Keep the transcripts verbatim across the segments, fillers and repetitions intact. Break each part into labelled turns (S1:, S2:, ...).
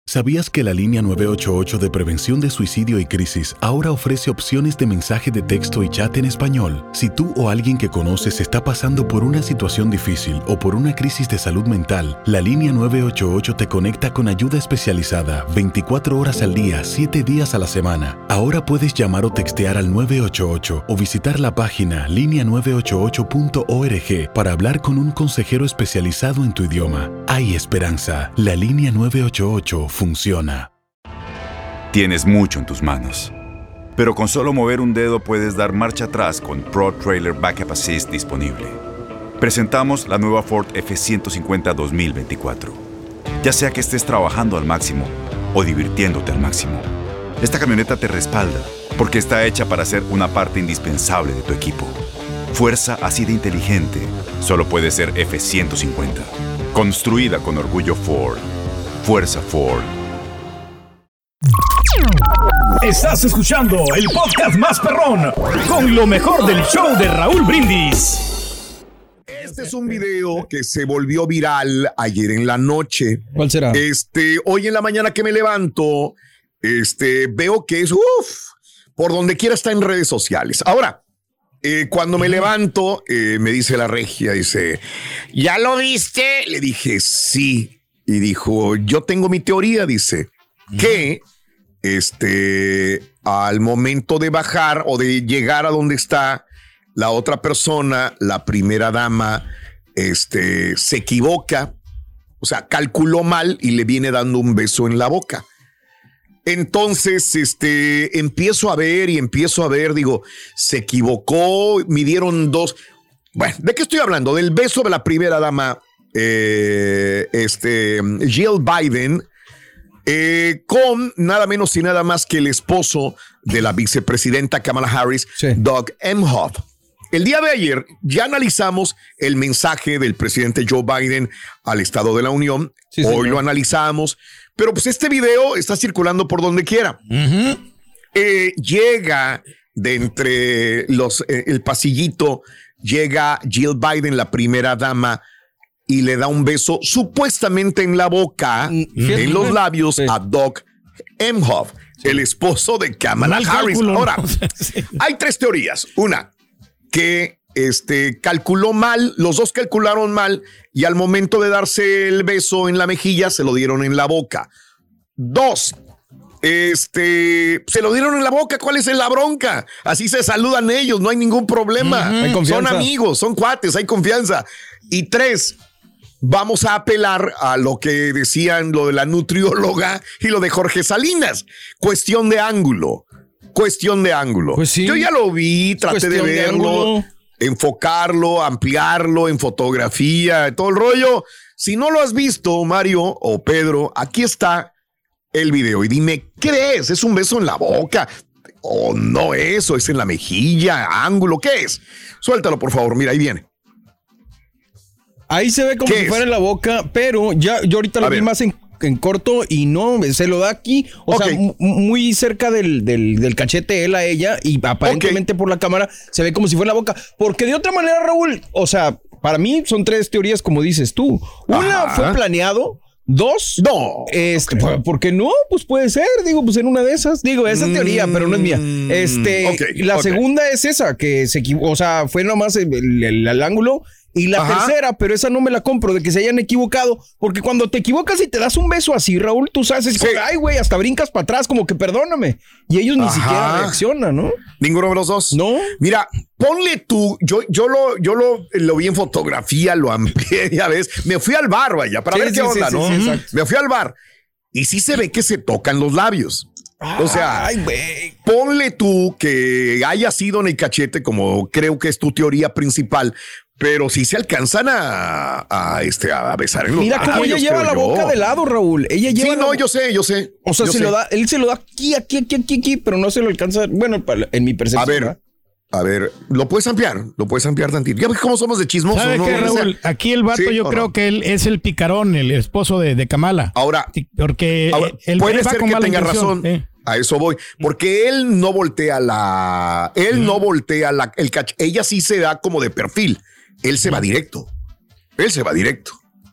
S1: ¿Sabías que la línea nueve ocho ocho de prevención de suicidio y crisis ahora ofrece opciones de mensaje de texto y chat en español? Si tú o alguien que conoces está pasando por una situación difícil o por una crisis de salud mental, la línea nueve ocho ocho te conecta con ayuda especializada veinticuatro horas al día, siete días a la semana. Ahora puedes llamar o textear al nueve ocho ocho o visitar la página línea nueve ocho ocho punto org para hablar con un consejero especializado en tu idioma. Hay esperanza. La línea nueve ocho ocho funciona.
S2: Tienes mucho en tus manos, pero con solo mover un dedo puedes dar marcha atrás con Pro Trailer Backup Assist disponible. Presentamos la nueva Ford F ciento cincuenta dos mil veinticuatro. Ya sea que estés trabajando al máximo o divirtiéndote al máximo, esta camioneta te respalda porque está hecha para ser una parte indispensable de tu equipo. Fuerza así de inteligente solo puede ser F ciento cincuenta. Construida con orgullo Ford. Fuerza Ford.
S3: Estás escuchando el podcast más perrón con lo mejor del show de Raúl Brindis.
S4: Este es un video que se volvió viral ayer en la noche.
S5: ¿Cuál será?
S4: Este, hoy en la mañana que me levanto, este, veo que es, uff, por donde quiera está en redes sociales. Ahora, eh, cuando me levanto, eh, me dice la regia, dice, ¿ya lo viste? Le dije, sí. Y dijo, yo tengo mi teoría, dice, que este, al momento de bajar o de llegar a donde está la otra persona, la primera dama, este, se equivoca, o sea, calculó mal y le viene dando un beso en la boca. Entonces, este, empiezo a ver y empiezo a ver, digo, se equivocó, midieron dos. Bueno, ¿de qué estoy hablando? Del beso de la primera dama, eh, este, Jill Biden, eh, con nada menos y nada más que el esposo de la vicepresidenta Kamala Harris, sí. Doug Emhoff. El día de ayer ya analizamos el mensaje del presidente Joe Biden al Estado de la Unión. Sí, Hoy señor. lo analizamos, pero pues este video está circulando por donde quiera. Uh-huh. Eh, llega de entre los, eh, el pasillito, llega Jill Biden, la primera dama, y le da un beso supuestamente en la boca, uh-huh. en los labios, sí. a Doug Emhoff, sí. el esposo de Kamala Mal Harris. Cálculo, Ahora, no. sí. hay tres teorías. Una, que este, calculó mal, los dos calcularon mal y al momento de darse el beso en la mejilla se lo dieron en la boca. Dos, este, se lo dieron en la boca. ¿Cuál es la bronca? Así se saludan ellos, no hay ningún problema. Uh-huh. Son amigos, son cuates, hay confianza. Y tres, vamos a apelar a lo que decían lo de la nutrióloga y lo de Jorge Salinas. Cuestión de ángulo. Cuestión de ángulo. Pues sí. Yo ya lo vi, traté de verlo, de enfocarlo, ampliarlo en fotografía, todo el rollo. Si no lo has visto, Mario o Pedro, aquí está el video. Y dime, ¿qué es? ¿Es un beso en la boca? ¿O no eso? ¿Es en la mejilla? ¿Ángulo? ¿Qué es? Suéltalo, por favor. Mira, ahí viene.
S5: Ahí se ve como si fuera en la boca, pero ya yo ahorita lo vi más en, en corto y no, se lo da aquí, o okay. sea, m- muy cerca del, del, del cachete él a ella y aparentemente okay. por la cámara se ve como si fuera en la boca, porque de otra manera, Raúl, o sea, para mí son tres teorías como dices tú. Una, Ajá. fue planeado. Dos,
S4: no.
S5: Este, okay. ¿Por qué no? Pues puede ser, digo, pues en una de esas. Digo, esa es mm, teoría, pero no es mía. Este, okay, la okay. segunda es esa, que se equivocó, o sea, fue nomás el, el, el, el ángulo. Y la Ajá. tercera, pero esa no me la compro, de que se hayan equivocado, porque cuando te equivocas y te das un beso así, Raúl, tú sabes, es sí. como, ay, güey, hasta brincas para atrás, como que perdóname. Y ellos Ajá. ni siquiera reaccionan, ¿no?
S4: Ninguno de los dos.
S5: No.
S4: Mira, ponle tú, yo, yo, lo, yo lo, lo vi en fotografía, lo amplié, ya ves. Me fui al bar, vaya, para sí, ver sí, qué onda, sí, ¿no? Sí, sí, me fui al bar y sí se ve que se tocan los labios. O sea,
S5: Ay, güey.
S4: ponle tú que haya sido en el cachete, como creo que es tu teoría principal, pero sí se alcanzan a, a, este, a besar en los
S5: Mira cómo ella lleva la boca de lado, Raúl. Ella lleva
S4: sí, no,
S5: la...
S4: yo sé, yo sé.
S5: O sea,
S4: se
S5: sé. Lo da, él se lo da aquí, aquí, aquí, aquí, aquí, pero no se lo alcanza. Bueno, en mi percepción.
S4: A ver, ¿verdad? A ver, lo puedes ampliar, lo puedes ampliar tantito. Ya ves cómo somos de chismosos.
S6: ¿Sabe
S4: ¿no?
S6: qué, Raúl? Aquí el vato, sí, yo creo no? que él es el picarón, el esposo de, de Kamala.
S4: Ahora,
S6: porque
S4: ahora,
S6: él,
S4: puede
S6: él
S4: ser que tenga razón. Eh. A eso voy. Porque él no voltea la... Él mm. no voltea la... El cach, ella sí se da como de perfil. Él se va directo. Él se va directo.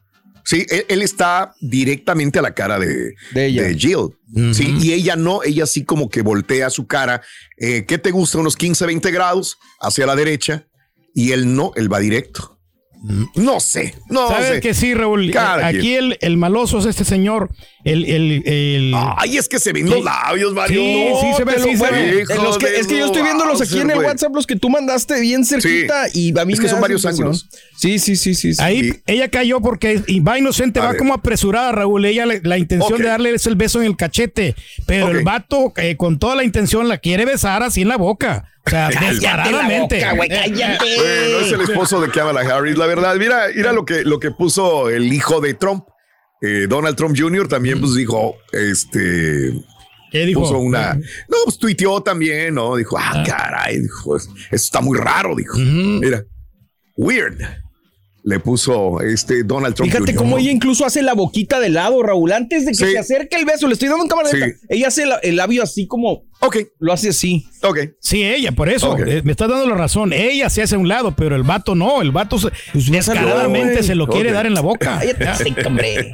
S4: Sí, él, él está directamente a la cara de,
S5: de, ella.
S4: de Jill. Uh-huh. Sí, y ella no, ella sí como que voltea su cara. Eh, ¿Qué te gusta? Unos quince, veinte grados hacia la derecha. Y él no, él va directo. No sé, no
S6: ¿Sabes
S4: sé.
S6: que sí, Raúl? Cada Aquí el, el maloso es este señor. El, el, el...
S4: Ay, es que se ven sí. los labios, Mario.
S6: Sí,
S4: no,
S6: sí, se ve, sí, se ve.
S5: Los que, es que yo estoy viéndolos aquí en el WhatsApp, los que tú mandaste bien cerquita. Sí. Y a mí
S4: es
S5: me
S4: que son varios ángulos.
S5: Sí, sí, sí, sí.
S6: Ahí
S4: sí.
S6: ella cayó porque y va inocente, a va ver. como apresurada, Raúl. Ella le, la intención okay. de darle es el beso en el cachete. Pero okay. el vato, eh, con toda la intención, la quiere besar así en la boca. O sea, descaradamente.
S4: Bueno, es el esposo de Kamala Harris, la verdad. Mira, mira lo que, lo que puso el hijo de Trump. Eh, Donald Trump junior también pues dijo, este...
S6: ¿Qué dijo?
S4: Puso una... No, pues tuiteó también, ¿no? Dijo, ah, ah. caray, dijo, eso está muy raro, dijo. Uh-huh. Mira, weird. Le puso este Donald Trump
S5: Fíjate
S4: junior,
S5: cómo
S4: ¿no?
S5: ella incluso hace la boquita de lado, Raúl. Antes de que sí. se acerque el beso, le estoy dando en cámara sí. lenta. Ella hace la, el labio así como...
S4: Ok.
S5: Lo hace así.
S4: Ok.
S6: Sí, ella, por eso. Okay. Eh, me está dando la razón. Ella se hace a un lado, pero el vato no. El vato se, pues descaradamente se lo okay. quiere dar en la boca.
S5: Ay, hombre.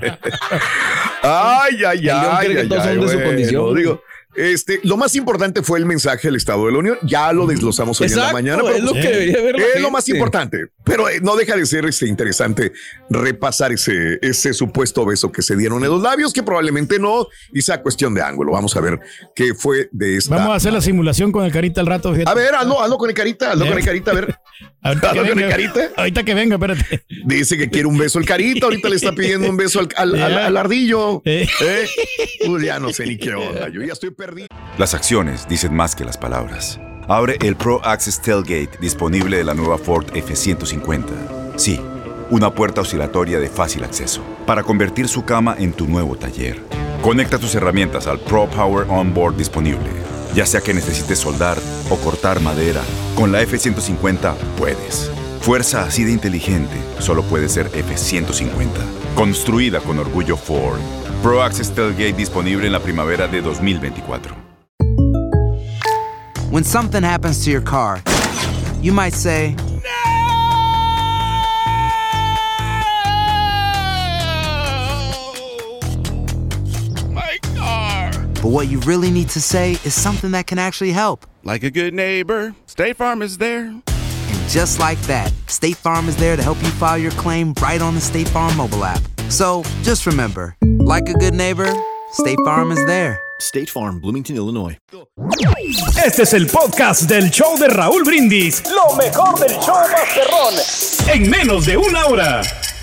S4: Ay, ay, ay. ay,
S5: que todos
S4: ay,
S5: son de
S4: bueno,
S5: su condición.
S4: Digo, Este, lo más importante fue el mensaje del Estado de la Unión. Ya lo desglosamos hoy
S5: Exacto,
S4: en la mañana. Pero
S5: es lo que debería ver la
S4: Es
S5: gente.
S4: lo más importante. Pero eh, no deja de ser este, interesante repasar ese, ese supuesto beso que se dieron en los labios, que probablemente no, y sea cuestión de ángulo. Vamos a ver qué fue de esta.
S6: Vamos a hacer la simulación con el Carita al rato. Fíjate.
S4: A ver, hazlo, hazlo con el Carita, hazlo con el Carita, a ver.
S6: Ahorita
S4: hazlo
S6: que
S4: con
S6: venga,
S4: el Carita.
S6: Ahorita que venga, espérate.
S4: Dice que quiere un beso el Carita, ahorita le está pidiendo un beso al, al, al, al ardillo. ¿Eh? ¿Eh? Pues ya no sé ni qué onda, yo ya estoy perdido.
S2: Las acciones dicen más que las palabras. Abre el Pro Access Tailgate disponible de la nueva Ford F ciento cincuenta. Sí, una puerta oscilatoria de fácil acceso para convertir su cama en tu nuevo taller. Conecta tus herramientas al Pro Power Onboard disponible. Ya sea que necesites soldar o cortar madera, con la F ciento cincuenta puedes. Fuerza así de inteligente solo puede ser F ciento cincuenta. Construida con orgullo Ford. Pro Access Tailgate disponible en la primavera de dos mil veinticuatro.
S7: When something happens to your car, you might say,
S8: My car!
S7: But what you really need to say is something that can actually help.
S8: Like a good neighbor, State Farm is there.
S7: And just like that, State Farm is there to help you file your claim right on the State Farm mobile app. So just remember, like a good neighbor, State Farm is there.
S9: State Farm, Bloomington, Illinois.
S3: Este es el podcast del show de Raúl Brindis. Lo mejor del show Masterrón. En menos de una hora.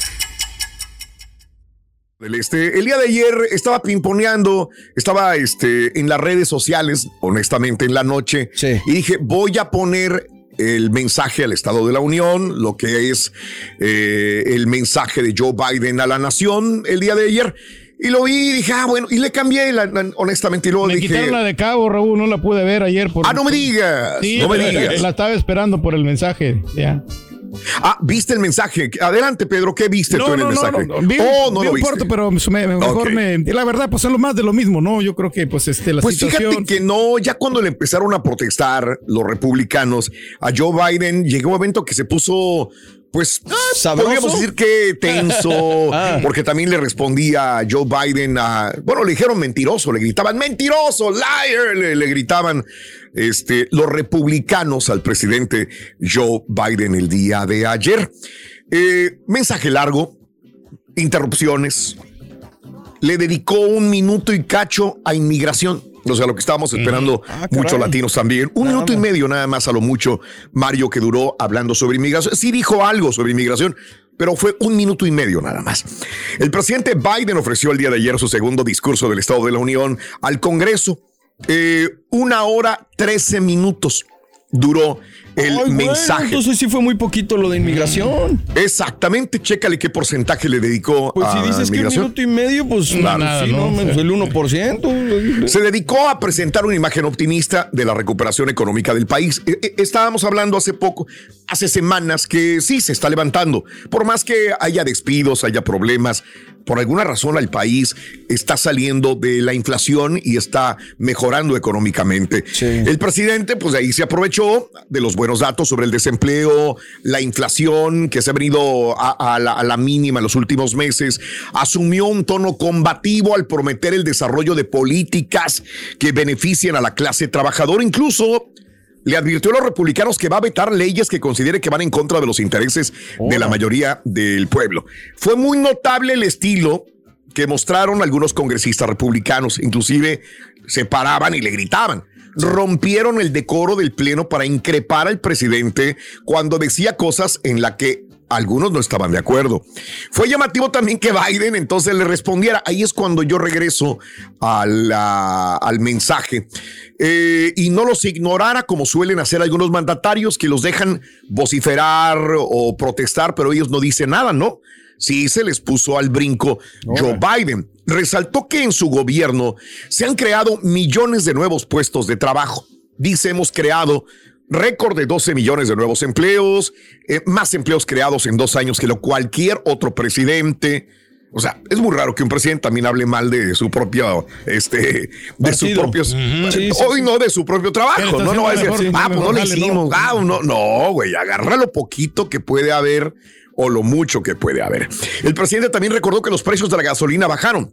S4: Este, el día de ayer estaba pimponeando, estaba este, en las redes sociales, honestamente, en la noche.
S5: Sí.
S4: Y dije, voy a poner el mensaje al Estado de la Unión, lo que es eh, el mensaje de Joe Biden a la nación el día de ayer. Y lo vi y dije, ah, bueno, y le cambié, la, la, honestamente, y luego
S6: me
S4: dije...
S6: Me quitaron la de Cabo, Raúl, no la pude ver ayer. Por
S4: ah, no me digas,
S6: sí,
S4: no me
S6: la,
S4: digas.
S6: La estaba esperando por el mensaje, ya.
S4: Ah, ¿viste el mensaje? Adelante, Pedro, ¿qué viste
S6: no,
S4: tú en
S6: no,
S4: el
S6: no,
S4: mensaje?
S6: No, no, vi,
S4: oh, no
S6: vi
S4: lo
S6: un
S4: viste.
S6: corto, pero me, me, mejor okay. me... La verdad, pues es lo más de lo mismo, ¿no? Yo creo que, pues, este, la
S4: pues
S6: situación...
S4: Pues fíjate que no, ya cuando le empezaron a protestar los republicanos a Joe Biden, llegó un momento que se puso... Pues
S5: ¿sabroso?
S4: Podríamos decir que tenso,
S5: ah.
S4: porque también le respondía a Joe Biden, a, bueno, le dijeron mentiroso, le gritaban mentiroso, liar, le, le gritaban este, los republicanos al presidente Joe Biden el día de ayer. Eh, mensaje largo, interrupciones, le dedicó un minuto y cacho a inmigración. O sea, lo que estábamos esperando ah, muchos latinos también. Un nada minuto más. y medio nada más a lo mucho, Mario, que duró hablando sobre inmigración. Sí dijo algo sobre inmigración, pero fue un minuto y medio nada más. El presidente Biden ofreció el día de ayer su segundo discurso del Estado de la Unión al Congreso. Eh, una hora, trece minutos duró el
S5: Ay,
S4: mensaje.
S5: Bueno, entonces sí fue muy poquito lo de inmigración.
S4: Exactamente, chécale qué porcentaje le dedicó
S5: pues
S4: a
S5: si dices
S4: inmigración.
S5: Que un minuto y medio, pues
S6: no, nada,
S5: sí,
S6: no,
S5: no, menos el uno por ciento.
S4: Se dedicó a presentar una imagen optimista de la recuperación económica del país. Estábamos hablando hace poco, hace semanas, que sí se está levantando. Por más que haya despidos, haya problemas, por alguna razón el país está saliendo de la inflación y está mejorando económicamente.
S5: Sí.
S4: El presidente, pues de ahí se aprovechó de los buenos datos sobre el desempleo, la inflación que se ha venido a, a, la, a la mínima en los últimos meses. Asumió un tono combativo al prometer el desarrollo de políticas que beneficien a la clase trabajadora. Incluso le advirtió a los republicanos que va a vetar leyes que considere que van en contra de los intereses oh. de la mayoría del pueblo. Fue muy notable el estilo que mostraron algunos congresistas republicanos. Inclusive se paraban y le gritaban. Rompieron el decoro del pleno para increpar al presidente cuando decía cosas en las que algunos no estaban de acuerdo. Fue llamativo también que Biden entonces le respondiera. Ahí es cuando yo regreso a la, al mensaje eh, y no los ignorara como suelen hacer algunos mandatarios que los dejan vociferar o protestar, pero ellos no dicen nada, ¿no? Sí, se les puso al brinco Joe Biden. Resaltó que en su gobierno se han creado millones de nuevos puestos de trabajo. Dice, hemos creado récord de doce millones de nuevos empleos, eh, más empleos creados en dos años que lo cualquier otro presidente. O sea, es muy raro que un presidente también hable mal de su propio, este, de sus propios, uh-huh. sí, sí, hoy sí. no de su propio trabajo. No, no va a decir, mejor, ah, pues no le hicimos, no. ah, no, no, güey, agarra lo poquito que puede haber o lo mucho que puede haber. El presidente también recordó que los precios de la gasolina bajaron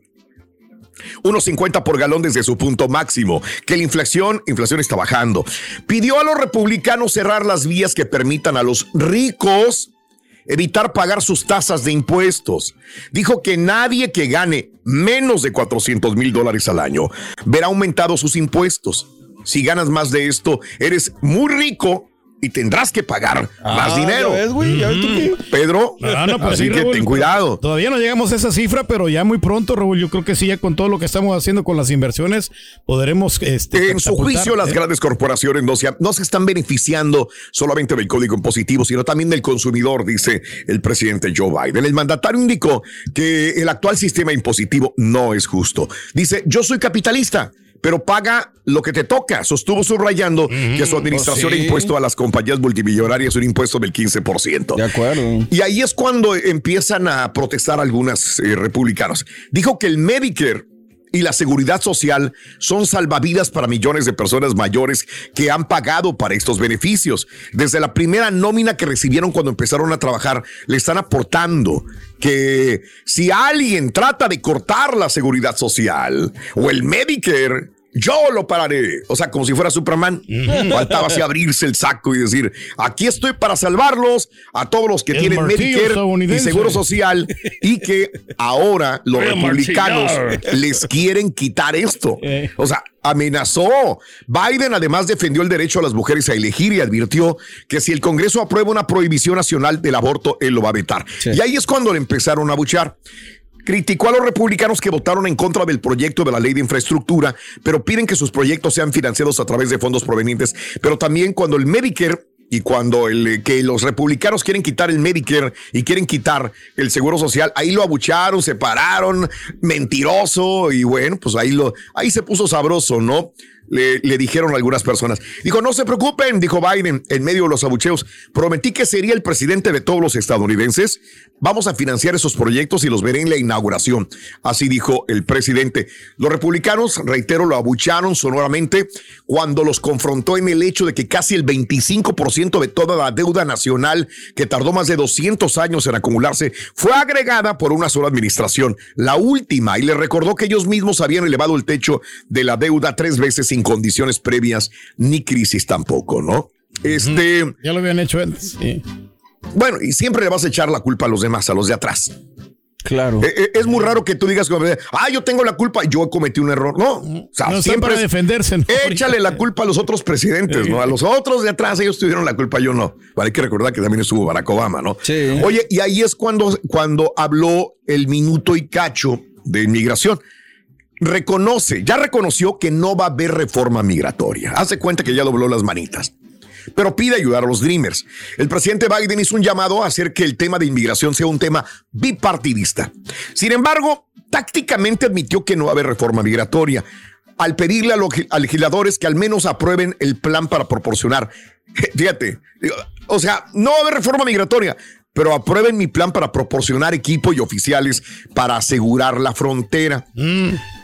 S4: uno cincuenta por galón desde su punto máximo, que la inflación, inflación está bajando. Pidió a los republicanos cerrar las vías que permitan a los ricos evitar pagar sus tasas de impuestos. Dijo que nadie que gane menos de cuatrocientos mil dólares al año verá aumentados sus impuestos. Si ganas más de esto, eres muy rico y tendrás que pagar ah, más dinero.
S5: Ya ves, güey, ya ves tú qué.
S4: Pedro, no, no, pues así sí, que Raúl, ten cuidado.
S6: Todavía no llegamos a esa cifra, pero ya muy pronto, Raúl, yo creo que sí, ya con todo lo que estamos haciendo con las inversiones, podremos... Este,
S4: en su juicio, ¿eh? Las grandes corporaciones no se, no se están beneficiando solamente del código impositivo, sino también del consumidor, dice el presidente Joe Biden. El mandatario indicó que el actual sistema impositivo no es justo. Dice, yo soy capitalista, pero paga lo que te toca. Sostuvo subrayando mm, que su administración pues sí. ha impuesto a las compañías multimillonarias un impuesto del quince por ciento.
S5: De acuerdo.
S4: Y ahí es cuando empiezan a protestar algunas eh, republicanos. Dijo que el Medicare y la seguridad social son salvavidas para millones de personas mayores que han pagado para estos beneficios. Desde la primera nómina que recibieron cuando empezaron a trabajar, le están aportando que si alguien trata de cortar la seguridad social o el Medicare, yo lo pararé. O sea, como si fuera Superman. Faltaba así abrirse el saco y decir, aquí estoy para salvarlos a todos los que el tienen Medicare y Seguro Social, y que ahora los Voy republicanos les quieren quitar esto. O sea, amenazó. Biden además defendió el derecho a las mujeres a elegir y advirtió que si el Congreso aprueba una prohibición nacional del aborto, él lo va a vetar. Sí. Y ahí es cuando le empezaron a abuchear. Criticó a los republicanos que votaron en contra del proyecto de la ley de infraestructura, pero piden que sus proyectos sean financiados a través de fondos provenientes. Pero también cuando el Medicare y cuando el, que los republicanos quieren quitar el Medicare y quieren quitar el Seguro Social, ahí lo abucharon, se pararon, mentiroso, y bueno, pues ahí, lo, ahí se puso sabroso, ¿no? Le, le dijeron algunas personas. Dijo, no se preocupen, dijo Biden en medio de los abucheos. Prometí que sería el presidente de todos los estadounidenses. Vamos a financiar esos proyectos y los veré en la inauguración. Así dijo el presidente. Los republicanos, reitero, lo abucharon sonoramente cuando los confrontó en el hecho de que casi el veinticinco por ciento de toda la deuda nacional, que tardó más de doscientos años en acumularse, fue agregada por una sola administración, la última, y le recordó que ellos mismos habían elevado el techo de la deuda tres veces sin condiciones previas ni crisis tampoco, ¿no? Este,
S6: uh-huh. Ya lo habían hecho antes. Sí.
S4: Bueno, y siempre le vas a echar la culpa a los demás, a los de atrás.
S5: Claro.
S4: Eh, es muy raro que tú digas, ah, yo tengo la culpa, yo cometí un error. No, o sea,
S6: no
S4: siempre
S6: para defenderse. ¿No?
S4: Échale la culpa a los otros presidentes, sí. ¿no? A los otros de atrás, ellos tuvieron la culpa, yo no. Vale, hay que recordar que también estuvo Barack Obama, ¿no?
S5: Sí.
S4: Oye, y ahí es cuando, cuando habló el minuto y cacho de inmigración. Reconoce, ya reconoció que no va a haber reforma migratoria. Hace cuenta que ya dobló las manitas, pero pide ayudar a los Dreamers. El presidente Biden hizo un llamado a hacer que el tema de inmigración sea un tema bipartidista. Sin embargo, tácticamente admitió que no va a haber reforma migratoria, al pedirle a los a legisladores que al menos aprueben el plan para proporcionar. Fíjate, o sea, no va a haber reforma migratoria, pero aprueben mi plan para proporcionar equipo y oficiales para asegurar la frontera. Mm.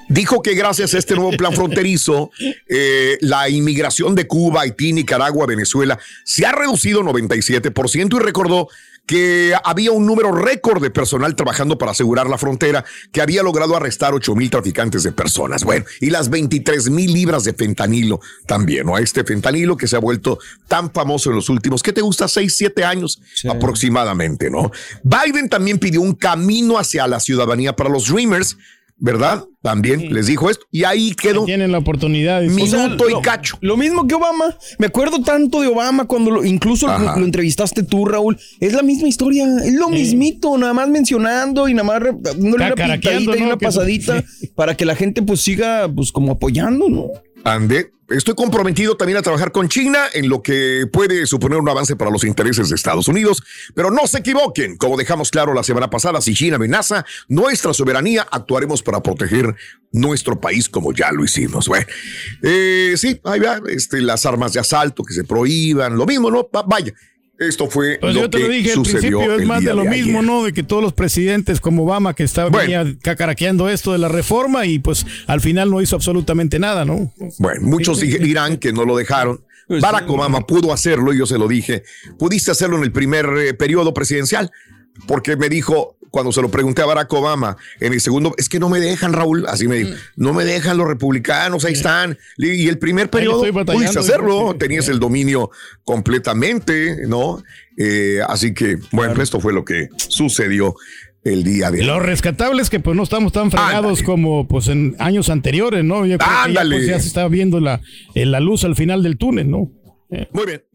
S4: Dijo que gracias a este nuevo plan fronterizo, eh, la inmigración de Cuba, Haití, Nicaragua, Venezuela se ha reducido noventa y siete por ciento y recordó que había un número récord de personal trabajando para asegurar la frontera, que había logrado arrestar ocho mil traficantes de personas. Bueno, y las veintitrés mil libras de fentanilo también, ¿no? Este fentanilo que se ha vuelto tan famoso en los últimos, ¿qué te gusta? seis, siete años sí. aproximadamente, ¿no? Biden también pidió un camino hacia la ciudadanía para los Dreamers, ¿verdad? También sí. les dijo esto. Y ahí quedó.
S6: Tienen la oportunidad.
S4: Minuto o sea,
S5: lo,
S4: y cacho.
S5: Lo mismo que Obama. Me acuerdo tanto de Obama cuando lo, incluso lo, lo entrevistaste tú, Raúl. Es la misma historia. Es lo sí. mismito. Nada más mencionando y nada más dándole una pintadita y ¿no? una pasadita sí. para que la gente pues siga pues como apoyando, ¿no?
S4: Ande, estoy comprometido también a trabajar con China en lo que puede suponer un avance para los intereses de Estados Unidos, pero no se equivoquen, como dejamos claro la semana pasada, si China amenaza nuestra soberanía, actuaremos para proteger nuestro país como ya lo hicimos. Bueno, eh, sí, ahí va, este, las armas de asalto que se prohíban, lo mismo, ¿no? Vaya. Esto fue
S6: pues
S4: lo
S6: yo te
S4: que
S6: lo dije al principio, es más de lo de mismo, ayer. ¿no? De que todos los presidentes como Obama que estaba bueno. venía cacaraqueando esto de la reforma y pues al final no hizo absolutamente nada, ¿no?
S4: Bueno, muchos dirán que no lo dejaron. Pues Barack sí, Obama pudo hacerlo y yo se lo dije. Pudiste hacerlo en el primer eh, periodo presidencial porque me dijo, cuando se lo pregunté a Barack Obama, en el segundo, es que no me dejan, Raúl, así me dijo, mm. no me dejan los republicanos, ahí están. Y el primer periodo pudiste hacerlo, tenías el dominio completamente, ¿no? Eh, así que, bueno, claro. esto fue lo que sucedió el día de hoy.
S6: Lo rescatable es que pues no estamos tan fregados Ándale. como pues en años anteriores, ¿no? Yo creo
S4: Ándale.
S6: que ya, pues, ya se está viendo la, la luz al final del túnel, ¿no?
S4: Eh. Muy bien.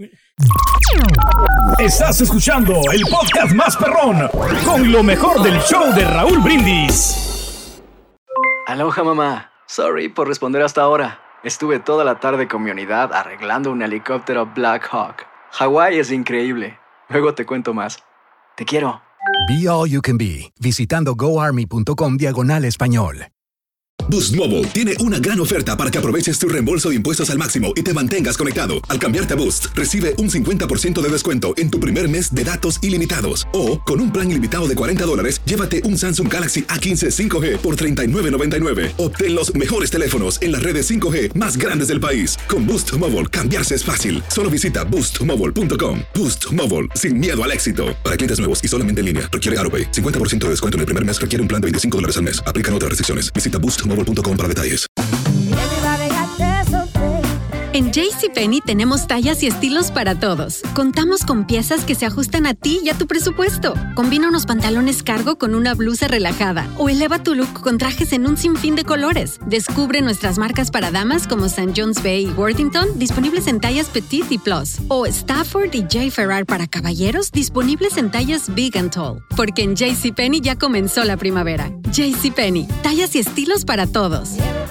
S3: Estás escuchando el podcast más perrón con lo mejor del show de Raúl Brindis.
S10: Aloha, mamá. Sorry por responder hasta ahora. Estuve toda la tarde con mi unidad arreglando un helicóptero Black Hawk. Hawái es increíble. Luego te cuento más. Te quiero.
S11: Be All You Can Be, visitando goarmy.com diagonal español.
S12: Boost Mobile tiene una gran oferta para que aproveches tu reembolso de impuestos al máximo y te mantengas conectado. Al cambiarte a Boost, recibe un cincuenta por ciento de descuento en tu primer mes de datos ilimitados. O, con un plan ilimitado de cuarenta dólares, llévate un Samsung Galaxy A quince cinco G por treinta y nueve noventa y nueve. Obtén los mejores teléfonos en las redes cinco G más grandes del país. Con Boost Mobile, cambiarse es fácil. Solo visita boost mobile punto com. Boost Mobile, sin miedo al éxito. Para clientes nuevos y solamente en línea, requiere AutoPay. cincuenta por ciento de descuento en el primer mes, requiere un plan de veinticinco dólares al mes. Aplican otras restricciones. Visita boost mobile punto com para detalles.
S13: En JCPenney tenemos tallas y estilos para todos. Contamos con piezas que se ajustan a ti y a tu presupuesto. Combina unos pantalones cargo con una blusa relajada o eleva tu look con trajes en un sinfín de colores. Descubre nuestras marcas para damas como Saint John's Bay y Worthington, disponibles en tallas Petite y Plus. O Stafford y J. Ferrar para caballeros, disponibles en tallas Big and Tall. Porque en JCPenney ya comenzó la primavera. JCPenney, tallas y estilos para todos.